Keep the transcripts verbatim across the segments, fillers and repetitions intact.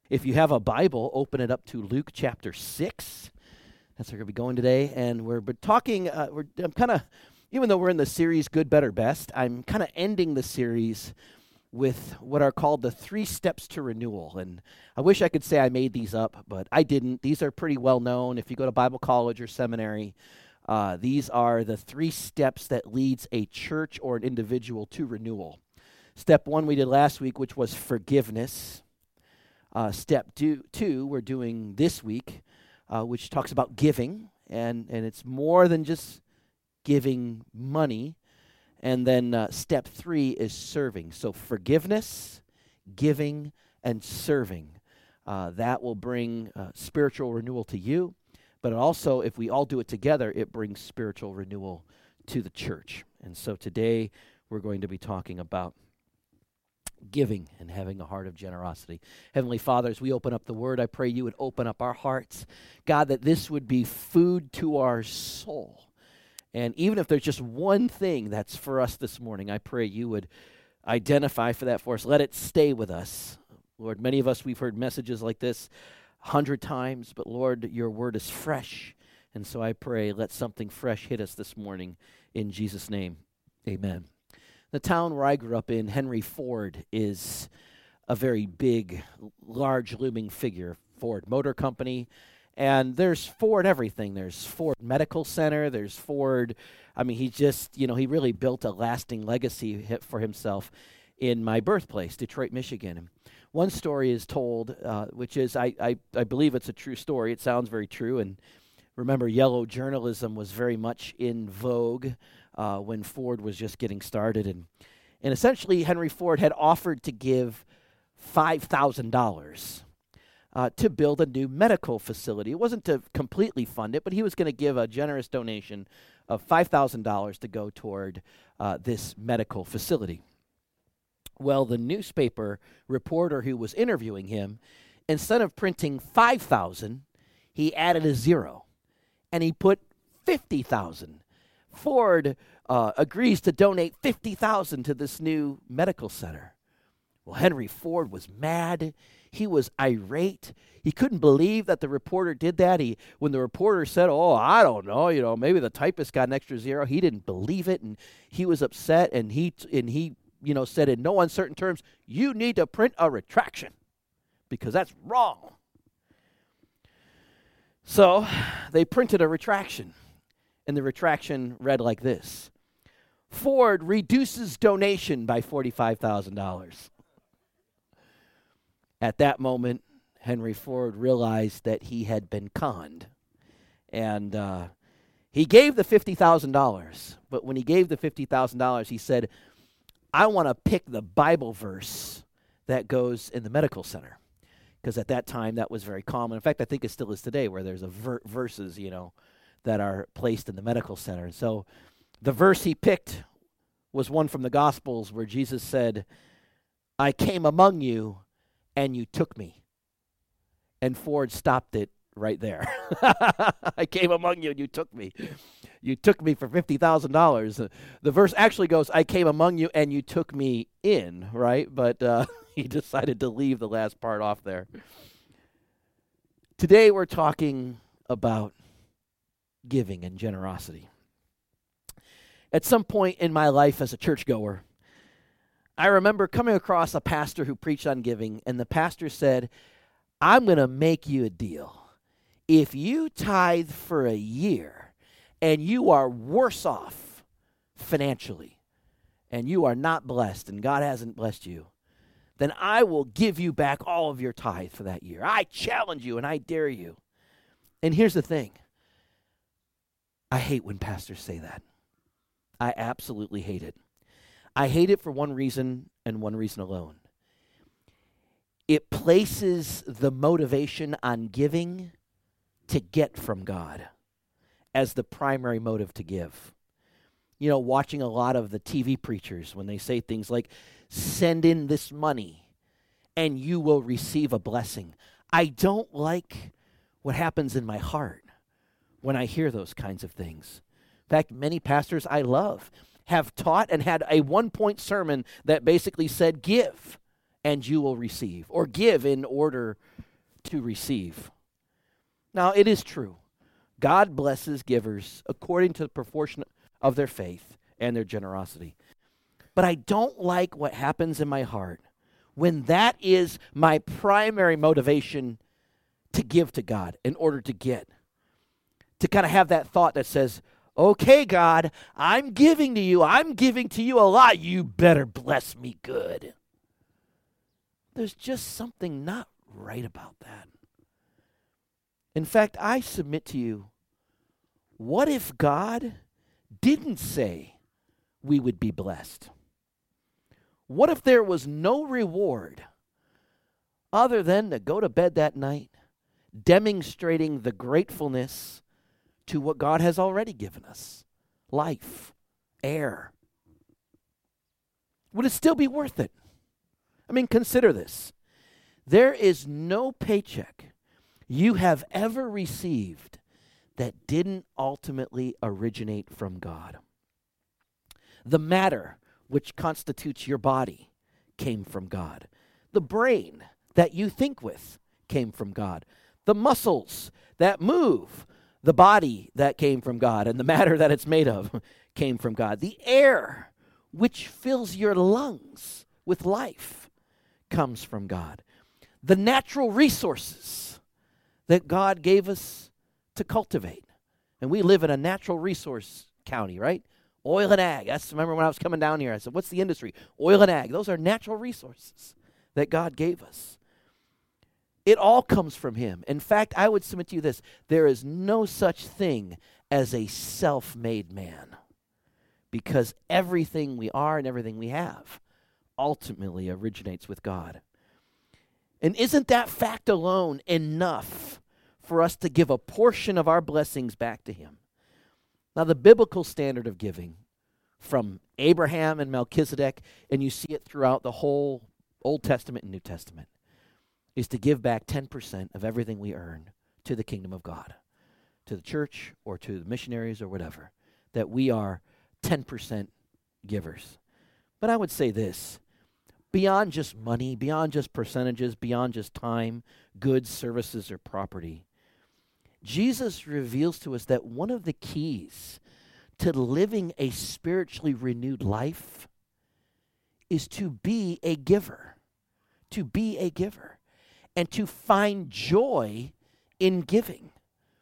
If you have a Bible, open it up to Luke chapter six. That's where we're going to be going today. And we're talking, uh, we're I'm kind of, even though we're in the series Good, Better, Best, I'm kind of ending the series with what are called the three steps to renewal. And I wish I could say I made these up, but I didn't. These are pretty well known. If you go to Bible college or seminary, uh, these are the three steps that leads a church or an individual to renewal. Step one we did last week, which was forgiveness. Uh, step two, two we're doing this week, uh, which talks about giving, and, and it's more than just giving money. And then uh, step three is serving. So forgiveness, giving, and serving. Uh, that will bring uh, spiritual renewal to you. But also, if we all do it together, it brings spiritual renewal to the church. And so today, we're going to be talking about giving and having a heart of generosity. Heavenly Father, as we open up the Word, I pray you would open up our hearts. God, that this would be food to our soul. And even if there's just one thing that's for us this morning, I pray you would identify for that for us. Let it stay with us. Lord, many of us, we've heard messages like this a hundred times, but Lord, your word is fresh. And so I pray, let something fresh hit us this morning. In Jesus' name, amen. The town where I grew up in, Henry Ford, is a very big, large looming figure. Ford Motor Company. And there's Ford everything. There's Ford Medical Center. There's Ford. I mean, he just, you know, he really built a lasting legacy for himself in my birthplace, Detroit, Michigan. One story is told, uh, which is, I, I, I believe it's a true story. It sounds very true. And remember, yellow journalism was very much in vogue uh, when Ford was just getting started. And, and essentially, Henry Ford had offered to give five thousand dollars Uh, to build a new medical facility. It wasn't to completely fund it, but he was going to give a generous donation of five thousand dollars to go toward uh, this medical facility. Well, the newspaper reporter who was interviewing him, instead of printing five thousand dollars, he added a zero, and he put fifty thousand dollars. Ford uh, agrees to donate fifty thousand dollars to this new medical center. Well, Henry Ford was mad. He was irate. He couldn't believe that the reporter did that. He, when the reporter said, oh, I don't know, you know, maybe the typist got an extra zero, he didn't believe it, and he was upset, and he, and he, you know, said in no uncertain terms, you need to print a retraction because that's wrong. So they printed a retraction, and the retraction read like this: Ford reduces donation by forty-five thousand dollars. At that moment, Henry Ford realized that he had been conned. And uh, he gave the fifty thousand dollars. But when he gave the fifty thousand dollars, he said, I want to pick the Bible verse that goes in the medical center. Because at that time, that was very common. In fact, I think it still is today, where there's a ver- verses, you know, that are placed in the medical center. And so the verse he picked was one from the Gospels where Jesus said, I came among you, and you took me. And Ford stopped it right there. I came among you and you took me. You took me for fifty thousand dollars. Uh, the verse actually goes, I came among you and you took me in, right? But uh, he decided to leave the last part off there. Today we're talking about giving and generosity. At some point in my life as a churchgoer, I remember coming across a pastor who preached on giving, and the pastor said, I'm going to make you a deal. If you tithe for a year and you are worse off financially and you are not blessed and God hasn't blessed you, then I will give you back all of your tithe for that year. I challenge you and I dare you. And here's the thing. I hate when pastors say that. I absolutely hate it. I hate it for one reason and one reason alone. It places the motivation on giving to get from God as the primary motive to give. You know, watching a lot of the T V preachers when they say things like, send in this money and you will receive a blessing. I don't like what happens in my heart when I hear those kinds of things. In fact, many pastors I love have taught and had a one-point sermon that basically said, give and you will receive, or give in order to receive. Now, it is true. God blesses givers according to the proportion of their faith and their generosity. But I don't like what happens in my heart when that is my primary motivation to give to God in order to get. To kind of have that thought that says, okay, God, I'm giving to you. I'm giving to you a lot. You better bless me good. There's just something not right about that. In fact, I submit to you, what if God didn't say we would be blessed? What if there was no reward other than to go to bed that night demonstrating the gratefulness to what God has already given us? Life, air. Would it still be worth it? I mean, consider this. There is no paycheck you have ever received that didn't ultimately originate from God. The matter which constitutes your body came from God. The brain that you think with came from God. The muscles that move the body that came from God, and the matter that it's made of came from God. The air which fills your lungs with life comes from God. The natural resources that God gave us to cultivate. And we live in a natural resource county, right? Oil and ag. That's, remember when I was coming down here, I said, what's the industry? Oil and ag. Those are natural resources that God gave us. It all comes from him. In fact, I would submit to you this. There is no such thing as a self-made man, because everything we are and everything we have ultimately originates with God. And isn't that fact alone enough for us to give a portion of our blessings back to him? Now, the biblical standard of giving from Abraham and Melchizedek, and you see it throughout the whole Old Testament and New Testament, is to give back ten percent of everything we earn to the kingdom of God, to the church or to the missionaries or whatever, that we are ten percent givers. But I would say this, beyond just money, beyond just percentages, beyond just time, goods, services, or property, Jesus reveals to us that one of the keys to living a spiritually renewed life is to be a giver, to be a giver, and to find joy in giving,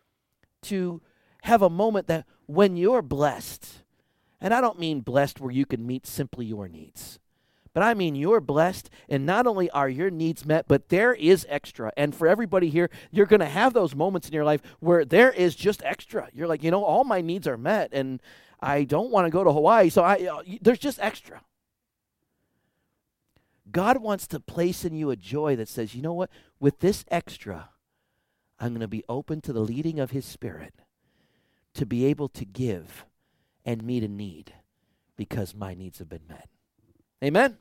to have a moment that when you're blessed, and I don't mean blessed where you can meet simply your needs, but I mean you're blessed, and not only are your needs met, but there is extra. And for everybody here, you're going to have those moments in your life where there is just extra. You're like, you know, all my needs are met, and I don't want to go to Hawaii, so I uh, there's just extra. God wants to place in you a joy that says, you know what, with this extra, I'm going to be open to the leading of his Spirit to be able to give and meet a need because my needs have been met. Amen?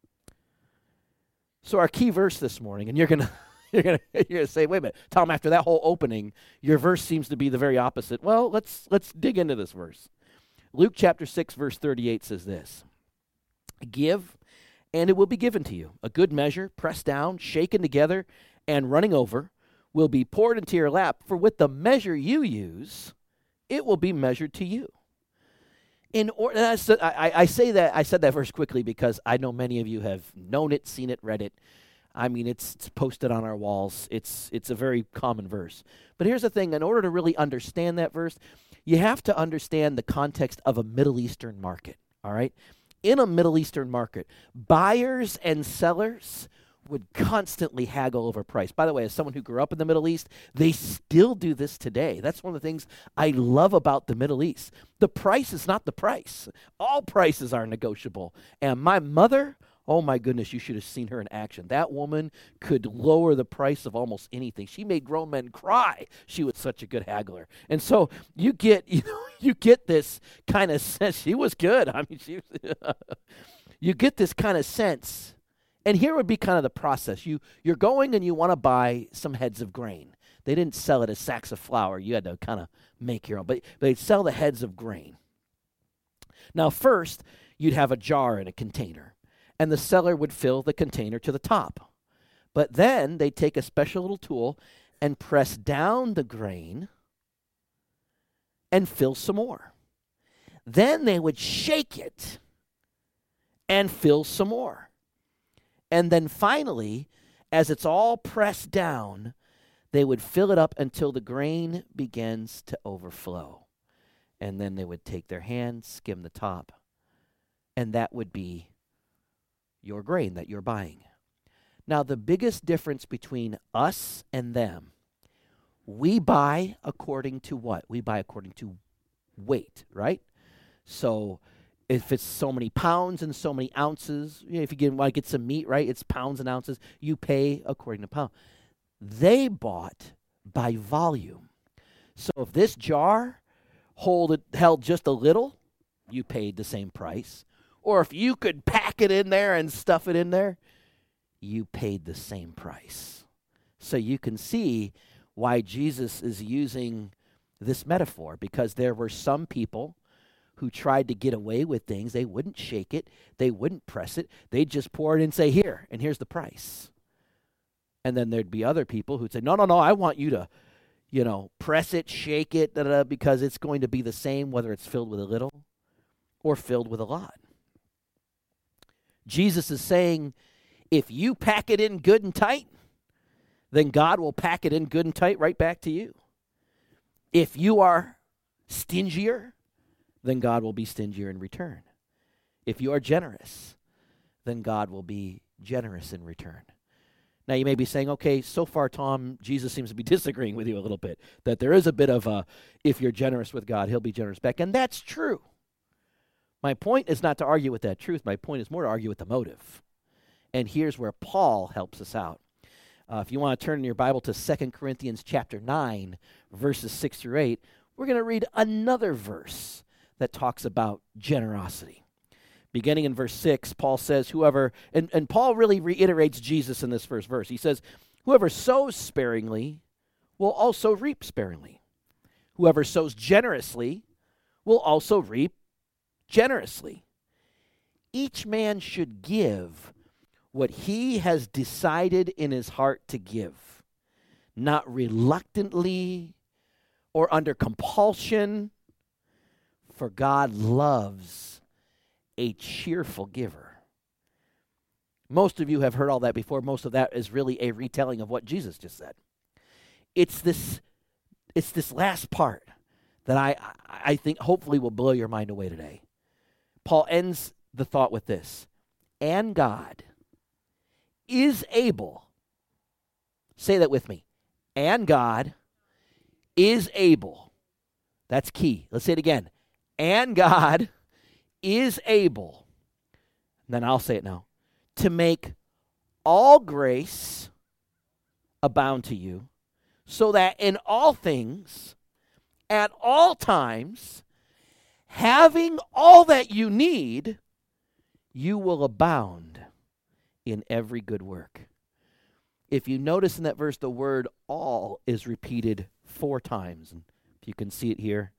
So our key verse this morning, and you're going to you're going to you're going to say, wait a minute, Tom, after that whole opening, your verse seems to be the very opposite. Well, let's let's dig into this verse. Luke chapter six, verse thirty-eight says this, give, and it will be given to you. A good measure, pressed down, shaken together, and running over, will be poured into your lap. For with the measure you use, it will be measured to you. In or, and I, said, I, I say that I said that verse quickly because I know many of you have known it, seen it, read it. I mean, it's, it's posted on our walls. It's it's a very common verse. But here's the thing: in order to really understand that verse, you have to understand the context of a Middle Eastern market. All right. In a Middle Eastern market, buyers and sellers would constantly haggle over price. By the way, as someone who grew up in the Middle East, they still do this today. That's one of the things I love about the Middle East. The price is not the price. All prices are negotiable. And my mother, oh my goodness, you should have seen her in action. That woman could lower the price of almost anything. She made grown men cry. She was such a good haggler. And so you get, you know, you get this kind of sense. She was good. I mean, she you get this kind of sense. And here would be kind of the process. You, you're going and you want to buy some heads of grain. They didn't sell it as sacks of flour. You had to kind of make your own. But they'd sell the heads of grain. Now, first, you'd have a jar and a container. And the seller would fill the container to the top. But then they take a special little tool and press down the grain and fill some more. Then they would shake it and fill some more. And then finally, as it's all pressed down, they would fill it up until the grain begins to overflow. And then they would take their hand, skim the top, and that would be your grain that you're buying. Now, the biggest difference between us and them, we buy according to what? We buy according to weight, right? So if it's so many pounds and so many ounces, you know, if you get, want to get some meat, right, it's pounds and ounces, you pay according to pound. They bought by volume. So if this jar hold it, held just a little, you paid the same price. Or if you could pack it in there and stuff it in there, you paid the same price. So you can see why Jesus is using this metaphor, because there were some people who tried to get away with things. They wouldn't shake it. They wouldn't press it. They'd just pour it in and say, here, and here's the price. And then there'd be other people who'd say, no, no, no, I want you to, you know, press it, shake it, da, da, da, because it's going to be the same whether it's filled with a little or filled with a lot. Jesus is saying, if you pack it in good and tight, then God will pack it in good and tight right back to you. If you are stingier, then God will be stingier in return. If you are generous, then God will be generous in return. Now, you may be saying, okay, so far, Tom, Jesus seems to be disagreeing with you a little bit, that there is a bit of a, if you're generous with God, he'll be generous back. And that's true. My point is not to argue with that truth. My point is more to argue with the motive. And here's where Paul helps us out. Uh, if you want to turn in your Bible to Second Corinthians chapter nine, verses six through eight, we're going to read another verse that talks about generosity. Beginning in verse six, Paul says, whoever, and, and Paul really reiterates Jesus in this first verse. He says, whoever sows sparingly will also reap sparingly. Whoever sows generously will also reap generously. Each man should give what he has decided in his heart to give, not reluctantly or under compulsion, for God loves a cheerful giver. Most of you have heard all that before. Most of that is really a retelling of what Jesus just said. It's this, it's this last part that I, I think hopefully will blow your mind away today. Paul ends the thought with this, and God is able, say that with me, and God is able, that's key. Let's say it again, and God is able, and then I'll say it now, to make all grace abound to you, so that in all things, at all times, having all that you need, you will abound in every good work. If you notice in that verse, the word all is repeated four times. And if you can see it here,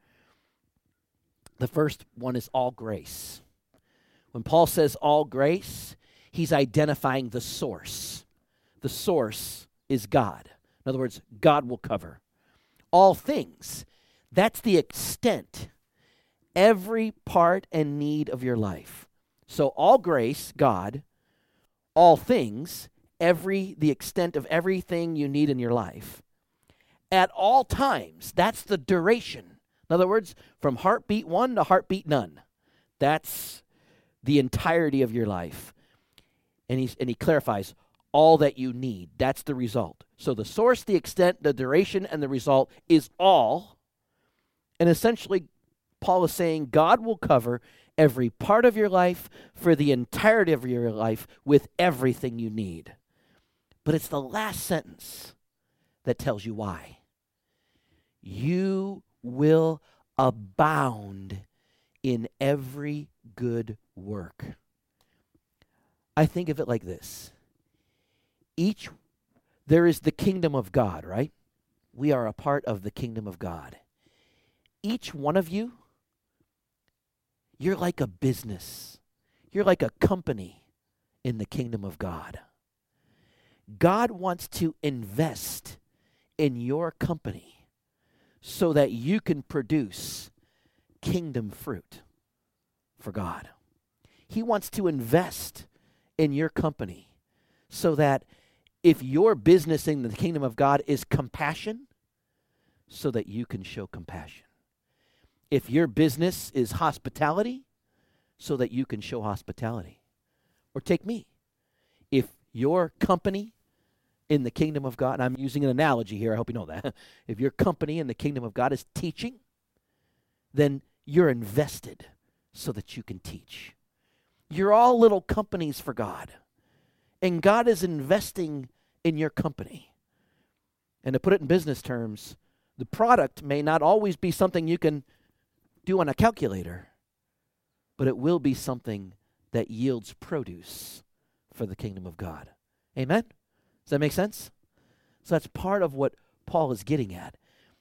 the first one is all grace. When Paul says all grace, he's identifying the source. The source is God. In other words, God will cover all things. That's the extent, every part and need of your life. So all grace, God, all things, every the extent of everything you need in your life, at all times. That's the duration. In other words, from heartbeat one to heartbeat none. That's the entirety of your life. And he's and he clarifies all that you need. That's the result. So the source, the extent, the duration, and the result is all. And essentially, Paul is saying God will cover every part of your life for the entirety of your life with everything you need. But it's the last sentence that tells you why. You will abound in every good work. I think of it like this. Each, there is the kingdom of God, right? We are a part of the kingdom of God. Each one of you, you're like a business. You're like a company in the kingdom of God. God wants to invest in your company so that you can produce kingdom fruit for God. He wants to invest in your company so that if your business in the kingdom of God is compassion, so that you can show compassion. If your business is hospitality, so that you can show hospitality. Or take me. If your company in the kingdom of God, and I'm using an analogy here, I hope you know that. If your company in the kingdom of God is teaching, then you're invested so that you can teach. You're all little companies for God. And God is investing in your company. And to put it in business terms, the product may not always be something you can do on a calculator, but it will be something that yields produce for the kingdom of God. Amen? Does that make sense? So that's part of what Paul is getting at.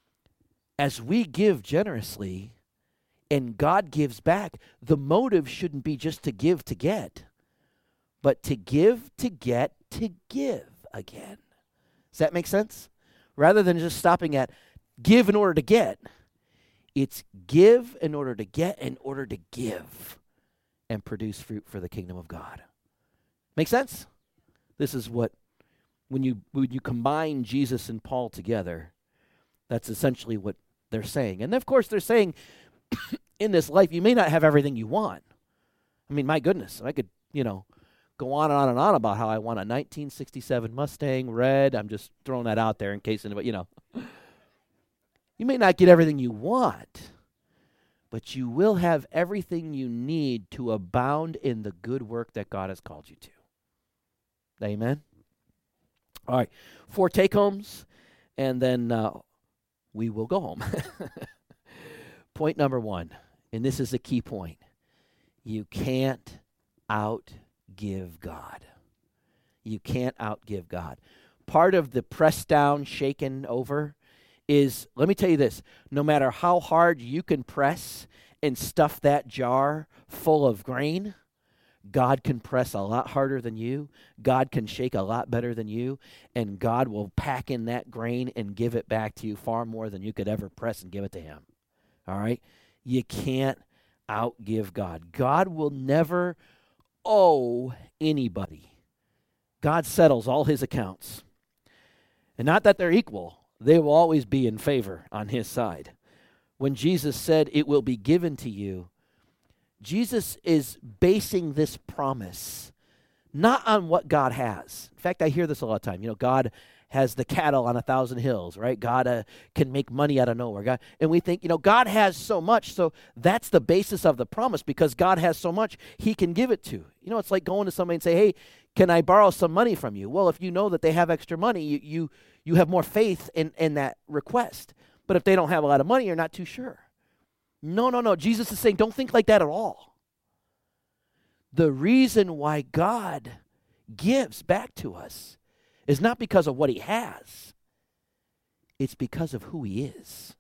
As we give generously and God gives back, the motive shouldn't be just to give to get, but to give to get to give again. Does that make sense? Rather than just stopping at give in order to get, it's give in order to get in order to give and produce fruit for the kingdom of God. Make sense? This is what, when you when you combine Jesus and Paul together, that's essentially what they're saying. And of course they're saying in this life you may not have everything you want. I mean, my goodness, I could, you know, go on and on and on about how I want a nineteen sixty-seven Mustang red. I'm just throwing that out there in case anybody, you know. You may not get everything you want, but you will have everything you need to abound in the good work that God has called you to. Amen? All right, four take-homes, and then uh, we will go home. Point number one, and this is a key point. You can't outgive God. You can't outgive God. Part of the pressed down, shaken over is, let me tell you this, no matter how hard you can press and stuff that jar full of grain, God can press a lot harder than you. God can shake a lot better than you. And God will pack in that grain and give it back to you far more than you could ever press and give it to him. All right? You can't outgive God. God will never owe anybody. God settles all his accounts. And not that they're equal. They will always be in favor on his side. When Jesus said, it will be given to you, Jesus is basing this promise not on what God has. In fact, I hear this a lot of time. You know, God has the cattle on a thousand hills, right? God uh, can make money out of nowhere. God, and we think, you know, God has so much, so that's the basis of the promise. Because God has so much, he can give it to. You know, it's like going to somebody and say, hey, can I borrow some money from you? Well, if you know that they have extra money, you you, you have more faith in, in that request. But if they don't have a lot of money, you're not too sure. No, no, no. Jesus is saying, don't think like that at all. The reason why God gives back to us is not because of what he has. It's because of who he is.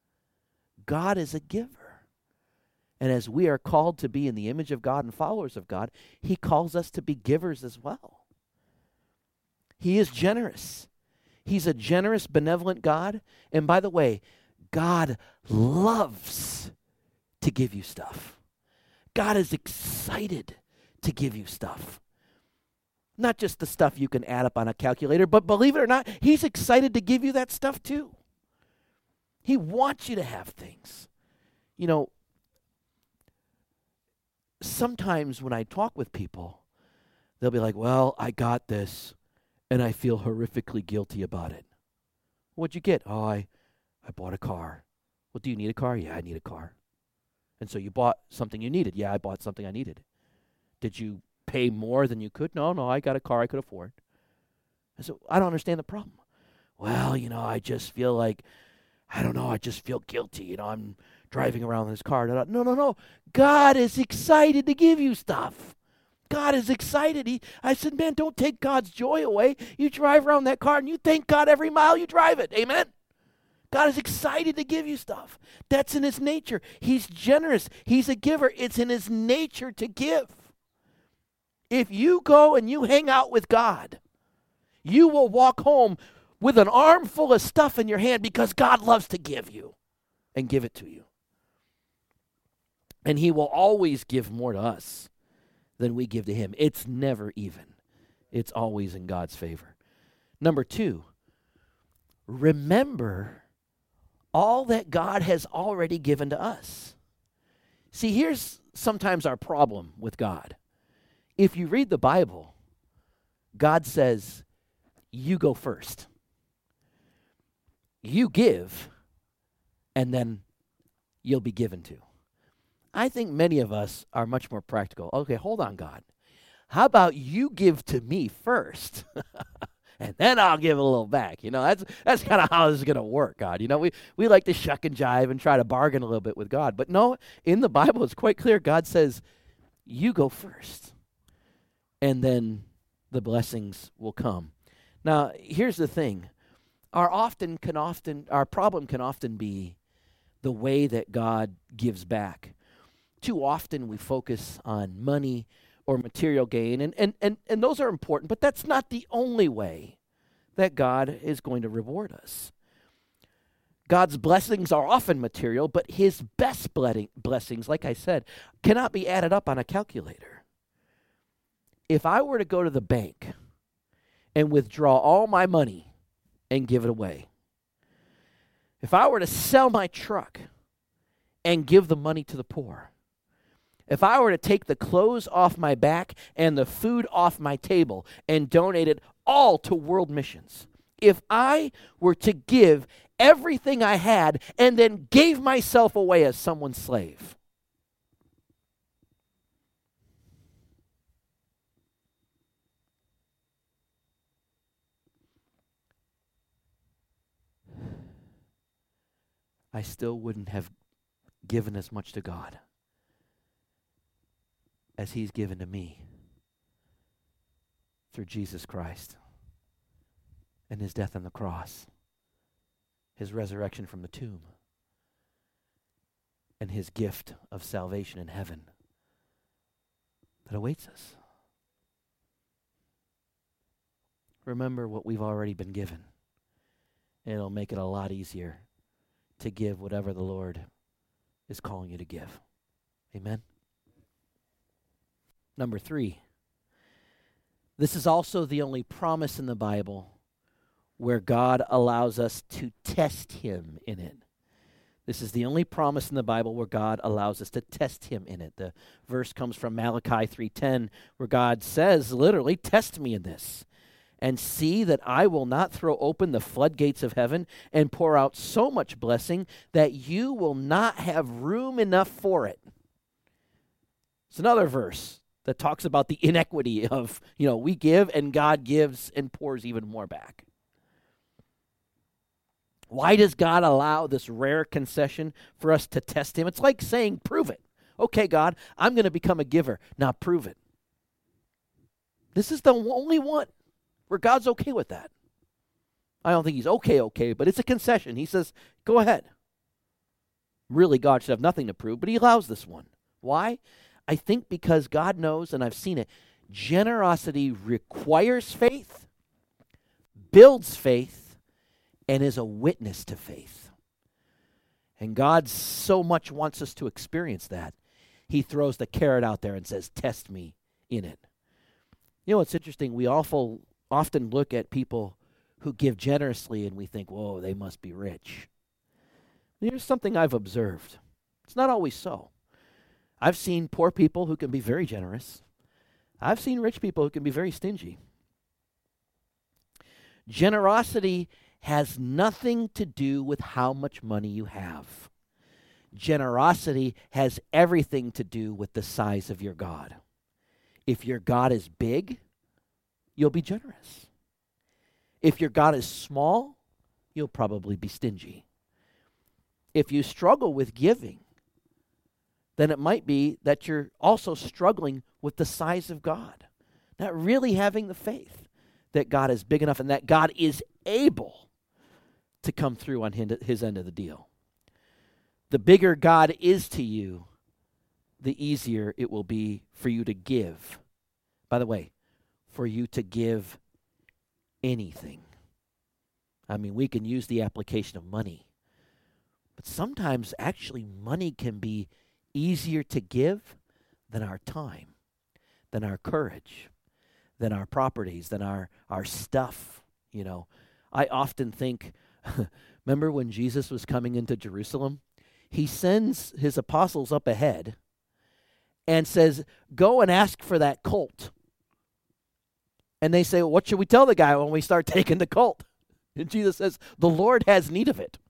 God is a giver. And as we are called to be in the image of God and followers of God, he calls us to be givers as well. He is generous. He's a generous, benevolent God. And by the way, God loves to give you stuff. God is excited to give you stuff. Not just the stuff you can add up on a calculator, but believe it or not, he's excited to give you that stuff too. He wants you to have things. You know, sometimes when I talk with people, they'll be like, well, I got this, and I feel horrifically guilty about it. What'd you get? Oh, I, I bought a car. Well, do you need a car? Yeah, I need a car. And so you bought something you needed. Yeah, I bought something I needed. Did you pay more than you could? No, no, I got a car I could afford. And so I don't understand the problem. Well, you know, I just feel like, I don't know, I just feel guilty. You know, I'm driving around in this car. No, no, no. God is excited to give you stuff. God is excited. He, I said, man, don't take God's joy away. You drive around that car and you thank God every mile you drive it. Amen? God is excited to give you stuff. That's in his nature. He's generous. He's a giver. It's in his nature to give. If you go and you hang out with God, You will walk home with an armful of stuff in your hand because God loves to give you and give it to you. And he will always give more to us than we give to him. It's never even. It's always in God's favor. Number two, remember all that God has already given to us. See, here's sometimes our problem with God. If you read the Bible, God says, you go first. You give, and then you'll be given to. I think many of us are much more practical. Okay, hold on, God. How about you give to me first, and then I'll give a little back? You know, that's that's kind of how this is going to work, God. You know, we, we like to shuck and jive and try to bargain a little bit with God. But no, in the Bible, it's quite clear. God says, you go first, and then the blessings will come. Now, here's the thing. Our often can often our problem can often be the way that God gives back. Too often we focus on money or material gain, and, and, and, and those are important, but that's not the only way that God is going to reward us. God's blessings are often material, but his best blessings, like I said, cannot be added up on a calculator. If I were to go to the bank and withdraw all my money and give it away, if I were to sell my truck and give the money to the poor, if I were to take the clothes off my back and the food off my table and donate it all to world missions, if I were to give everything I had and then gave myself away as someone's slave, I still wouldn't have given as much to God as he's given to me through Jesus Christ and his death on the cross, his resurrection from the tomb, and his gift of salvation in heaven that awaits us. Remember what we've already been given, and it'll make it a lot easier to give whatever the Lord is calling you to give. Amen? Number three, this is also the only promise in the Bible where God allows us to test him in it. This is the only promise in the Bible where God allows us to test him in it. The verse comes from Malachi three ten, where God says, literally, test me in this, and see that I will not throw open the floodgates of heaven and pour out so much blessing that you will not have room enough for it. It's another verse that talks about the inequity of, you know, we give and God gives and pours even more back. Why does God allow this rare concession for us to test him? It's like saying, prove it. Okay, God, I'm going to become a giver. Now prove it. This is the only one where God's okay with that. I don't think he's okay, okay, but it's a concession. He says, go ahead. Really, God should have nothing to prove, but he allows this one. Why? I think because God knows, and I've seen it, generosity requires faith, builds faith, and is a witness to faith. And God so much wants us to experience that. He throws the carrot out there and says, test me in it. You know, it's interesting. We awful, often look at people who give generously and we think, whoa, they must be rich. Here's something I've observed. It's not always so. I've seen poor people who can be very generous. I've seen rich people who can be very stingy. Generosity has nothing to do with how much money you have. Generosity has everything to do with the size of your God. If your God is big, you'll be generous. If your God is small, you'll probably be stingy. If you struggle with giving, then it might be that you're also struggling with the size of God, not really having the faith that God is big enough and that God is able to come through on his end of the deal. The bigger God is to you, the easier it will be for you to give. By the way, for you to give anything. I mean, we can use the application of money, but sometimes actually money can be easier to give than our time, than our courage, than our properties, than our, our stuff, you know. I often think, remember when Jesus was coming into Jerusalem? He sends his apostles up ahead and says, go and ask for that colt. And they say, well, what should we tell the guy when we start taking the colt? And Jesus says, the Lord has need of it.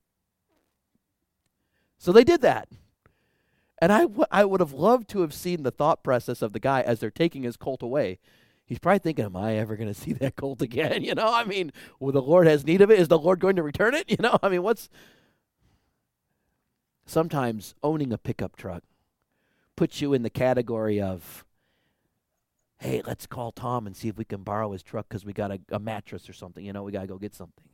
So they did that. And I, w- I would have loved to have seen the thought process of the guy as they're taking his colt away. He's probably thinking, am I ever going to see that colt again? You know, I mean, well, the Lord has need of it. Is the Lord going to return it? You know, I mean, what's... Sometimes owning a pickup truck puts you in the category of, hey, let's call Tom and see if we can borrow his truck because we got a, a mattress or something. You know, we got to go get something.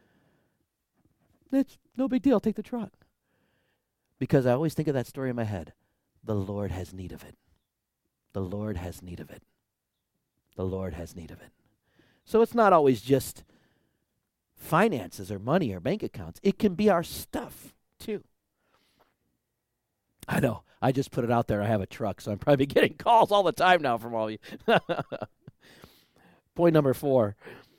It's no big deal. Take the truck. Because I always think of that story in my head. The Lord has need of it. The Lord has need of it. The Lord has need of it. So it's not always just finances or money or bank accounts. It can be our stuff too. I know. I just put it out there. I have a truck, so I'm probably getting calls all the time now from all of you. Point number four.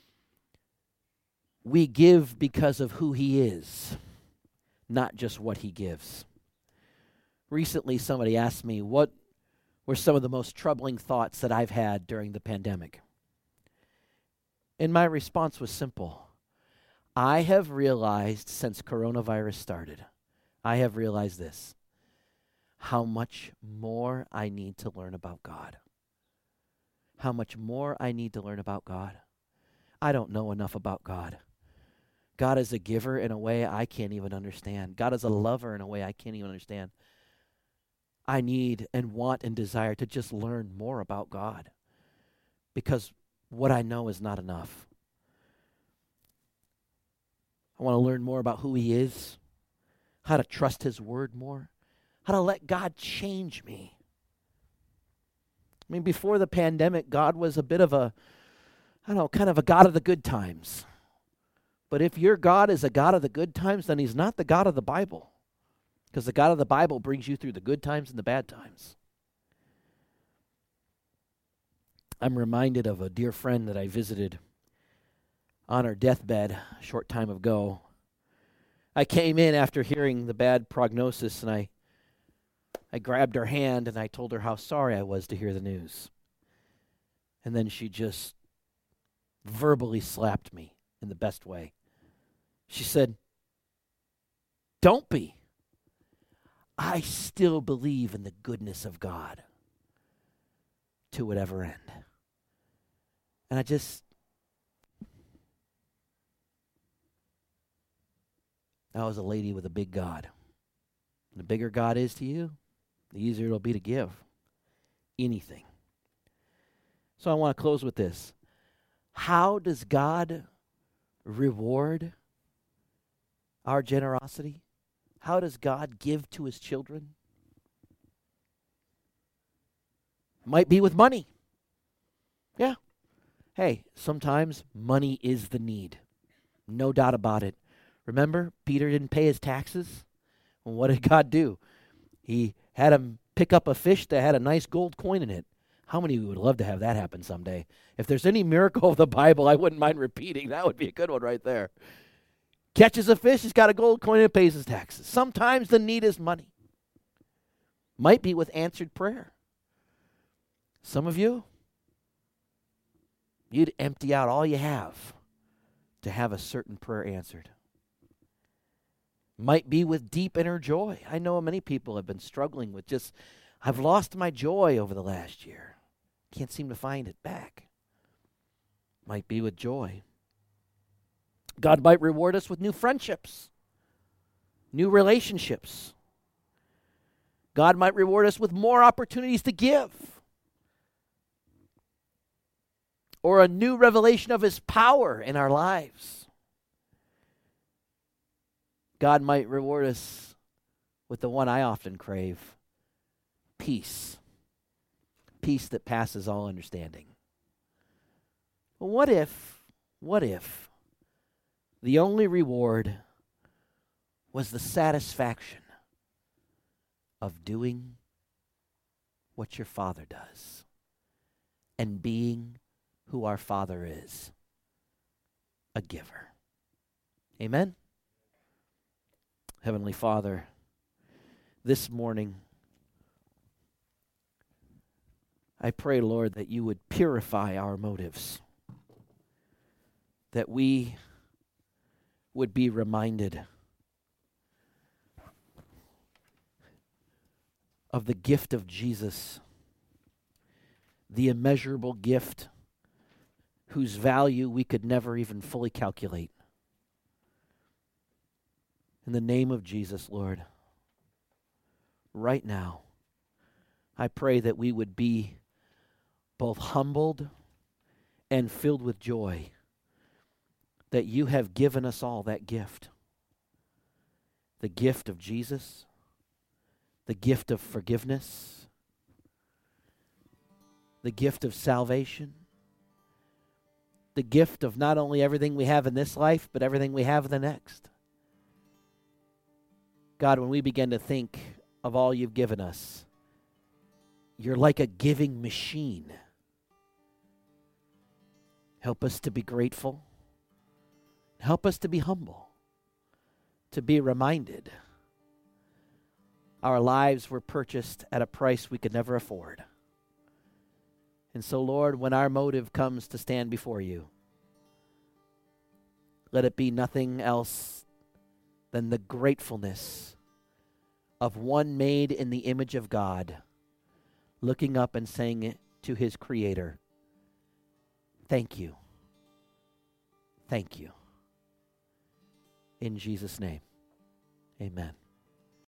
We give because of who he is, not just what he gives. Recently, somebody asked me, what were some of the most troubling thoughts that I've had during the pandemic? And my response was simple. I have realized since coronavirus started, I have realized this, how much more I need to learn about God. How much more I need to learn about God. I don't know enough about God. God is a giver in a way I can't even understand. God is a lover in a way I can't even understand. I need and want and desire to just learn more about God because what I know is not enough. I want to learn more about who he is, how to trust his word more, how to let God change me. I mean, before the pandemic, God was a bit of a, I don't know, kind of a God of the good times. But if your God is a God of the good times, then he's not the God of the Bible. Because the God of the Bible brings you through the good times and the bad times. I'm reminded of a dear friend that I visited on her deathbed a short time ago. I came in after hearing the bad prognosis, and I, I grabbed her hand, and I told her how sorry I was to hear the news. And then she just verbally slapped me in the best way. She said, "Don't be. I still believe in the goodness of God to whatever end." And I just, I was a lady with a big God. The bigger God is to you, the easier it'll be to give anything. So I want to close with this. How does God reward our generosity? How does God give to his children? Might be with money. Yeah. Hey, sometimes money is the need. No doubt about it. Remember, Peter didn't pay his taxes? Well, what did God do? He had him pick up a fish that had a nice gold coin in it. How many of you would love to have that happen someday? If there's any miracle of the Bible I wouldn't mind repeating, that would be a good one right there. Catches a fish, he's got a gold coin, and pays his taxes. Sometimes the need is money. Might be with answered prayer. Some of you, you'd empty out all you have to have a certain prayer answered. Might be with deep inner joy. I know many people have been struggling with just, I've lost my joy over the last year. Can't seem to find it back. Might be with joy. God might reward us with new friendships, new relationships. God might reward us with more opportunities to give, or a new revelation of his power in our lives. God might reward us with the one I often crave, peace. Peace that passes all understanding. Well, what if What if the only reward was the satisfaction of doing what your Father does and being who our Father is, a giver? Amen? Heavenly Father, this morning, I pray, Lord, that you would purify our motives, that we would be reminded of the gift of Jesus, the immeasurable gift whose value we could never even fully calculate. In the name of Jesus, Lord, right now, I pray that we would be both humbled and filled with joy that you have given us all that gift. The gift of Jesus, the gift of forgiveness, the gift of salvation, the gift of not only everything we have in this life, but everything we have in the next. God, when we begin to think of all you've given us, you're like a giving machine. Help us to be grateful. Help us to be humble, to be reminded our lives were purchased at a price we could never afford. And so, Lord, when our motive comes to stand before you, let it be nothing else than the gratefulness of one made in the image of God, looking up and saying to his Creator, thank you. Thank you. In Jesus' name, amen.